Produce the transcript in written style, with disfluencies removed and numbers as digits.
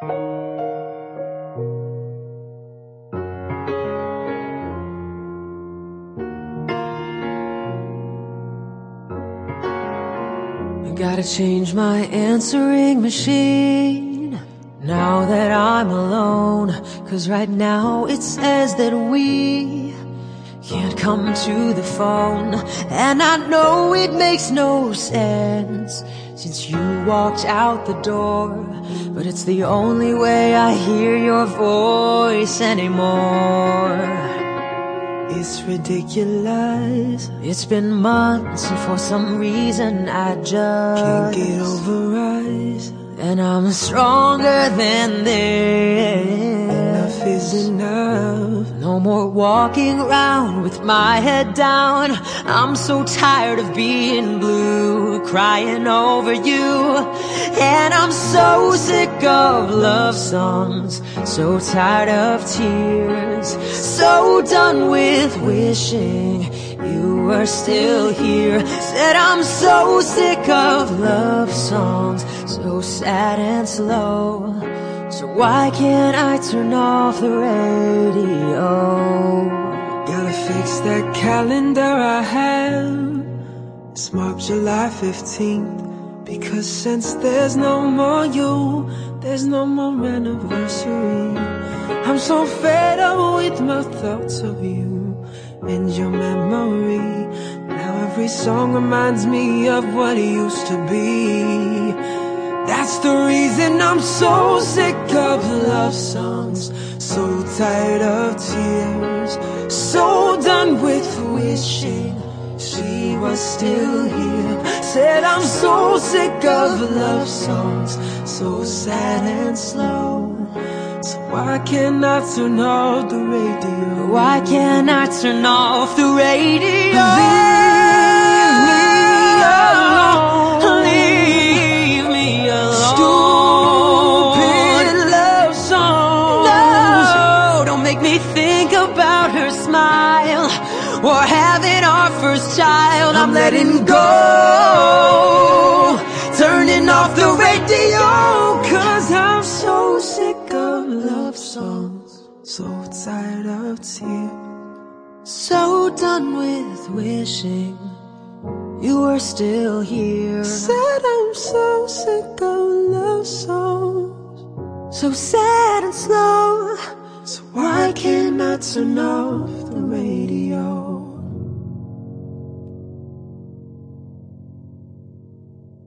Gotta change my answering machine now that I'm alone, 'cause right now it says that we can't come to the phone. And I know it makes no sense since you walked out the door, but it's the only way I hear your voice anymore. It's ridiculous. It's been months and for some reason I just can't get over us. And I'm stronger than this. Enough is enough. No more walking around with my head down. I'm so tired of being blue, crying over you. And I'm so sick of love songs, so tired of tears, so done with wishing you were still here. Said I'm so sick of love songs, so sad and slow. So why can't I turn off the radio? Gotta fix that calendar I have. It's marked July 15th, because since there's no more you, there's no more anniversary. I'm so fed up with my thoughts of you and your memory. Now every song reminds me of what it used to be. That's the reason I'm so sick of love songs, so tired of tears, so done with wishing she was still here. Said I'm so sick of love songs, so sad and slow. So why can't I turn off the radio? Why can't I turn off the radio? Leave me alone. Leave me alone. Stupid love songs. No, don't make me think about her smile or having our first child. I'm letting go, turning off the radio, 'cause I'm so sick of love songs, so tired of tears, so done with wishing you were still here. Said I'm so sick of love songs, so sad and slow. So why can't I turn off the radio?